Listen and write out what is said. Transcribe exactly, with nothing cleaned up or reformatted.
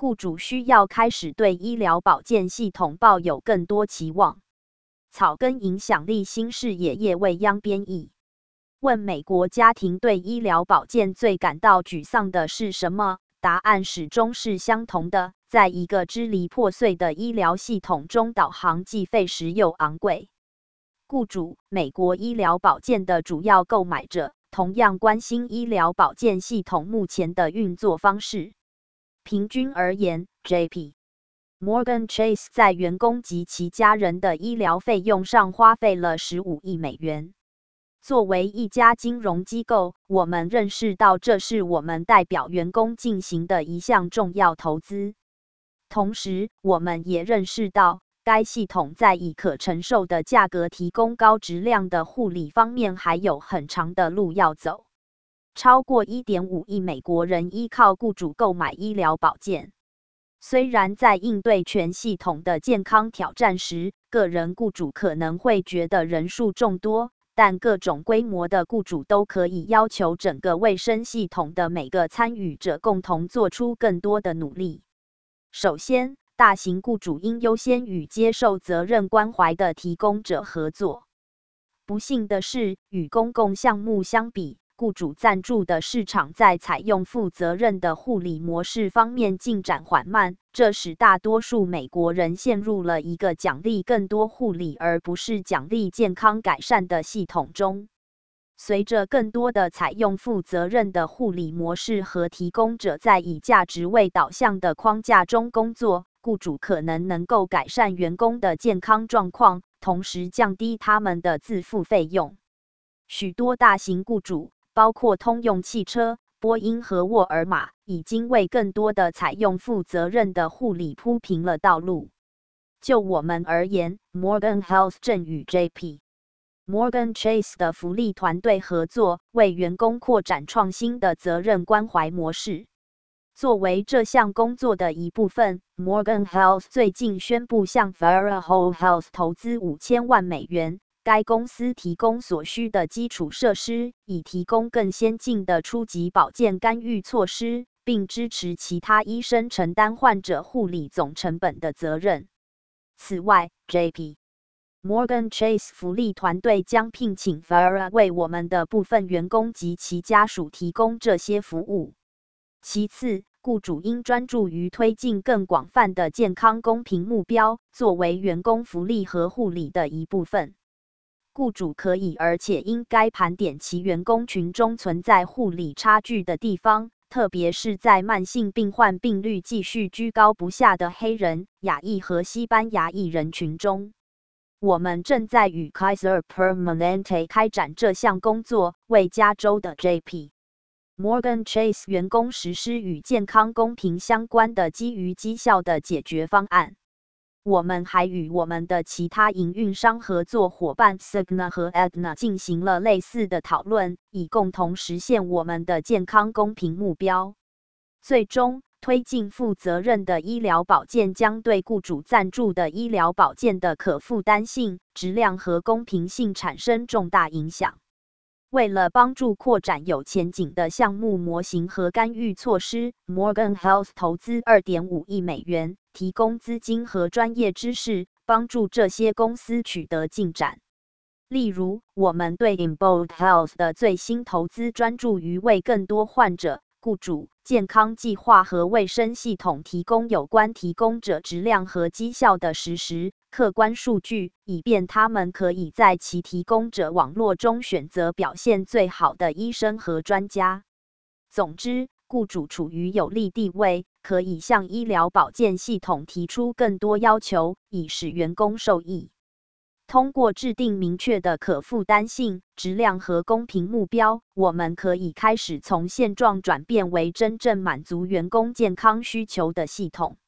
雇主需要开始对医疗保健系统抱有更多期望。草根影响力新视野叶未央编译。问美国家庭对医疗保健最感到沮丧的是什么？答案始终是相同的，在一个支离破碎的医疗系统中，导航既费时又昂贵。雇主：美国医疗保健的主要购买者，同样关心医疗保健系统目前的运作方式。平均而言 ，J P Morgan Chase 在员工及其家人的医疗费用上花费了十五亿美元。作为一家金融机构，我们认识到这是我们代表员工进行的一项重要投资。同时，我们也认识到，该系统在以可承受的价格提供高质量的护理方面还有很长的路要走。超过 一点五亿美国人依靠雇主购买医疗保健。虽然在应对全系统的健康挑战时，个人雇主可能会觉得人数众多，但各种规模的雇主都可以要求整个卫生系统的每个参与者共同做出更多的努力。首先，大型雇主应优先与接受责任关怀的提供者合作。不幸的是，与公共项目相比，雇主赞助的市场在采用负责任的护理模式方面进展缓慢，这使大多数美国人陷入了一个奖励更多护理而不是奖励健康改善的系统中。随着更多的采用负责任的护理模式和提供者在以价值为导向的框架中工作，雇主可能能够改善员工的健康状况，同时降低他们的自付费用。许多大型雇主，包括通用汽车、波音和沃尔玛，已经为更多的采用负责任的护理铺平了道路。就我们而言 ，Morgan Health 正与 J P Morgan Chase 的福利团队合作，为员工扩展创新的责任关怀模式。作为这项工作的一部分 ，Morgan Health 最近宣布向 Vera Whole Health 投资五千万美元。该公司提供所需的基础设施，以提供更先进的初级保健干预措施，并支持其他医生承担患者护理总成本的责任。此外 ，J P Morgan Chase 福利团队将聘请 Vera 为我们的部分员工及其家属提供这些服务。其次，雇主应专注于推进更广泛的健康公平目标，作为员工福利和护理的一部分。雇主可以而且应该盘点其员工群中存在护理差距的地方，特别是在慢性病患病率继续居高不下的黑人、亚裔和西班牙裔人群中。我们正在与 Kaiser Permanente 开展这项工作，为加州的 J P Morgan Chase 员工实施与健康公平相关的基于绩效的解决方案。我们还与我们的其他营运商合作伙伴 Cigna 和 Aetna 进行了类似的讨论，以共同实现我们的健康公平目标。最终，推进负责任的医疗保健将对雇主赞助的医疗保健的可负担性、质量和公平性产生重大影响。为了帮助扩展有前景的项目模型和干预措施 ，Morgan Health 投资 二点五亿美元，提供资金和专业知识，帮助这些公司取得进展。例如，我们对 Embold Health 的最新投资专注于为更多患者、雇主、健康计划和卫生系统提供有关提供者质量和绩效的实时、客观数据，以便他们可以在其提供者网络中选择表现最好的医生和专家。总之，雇主处于有利地位，可以向医疗保健系统提出更多要求，以使员工受益。通过制定明确的可负担性、质量和公平目标，我们可以开始从现状转变为真正满足员工健康需求的系统。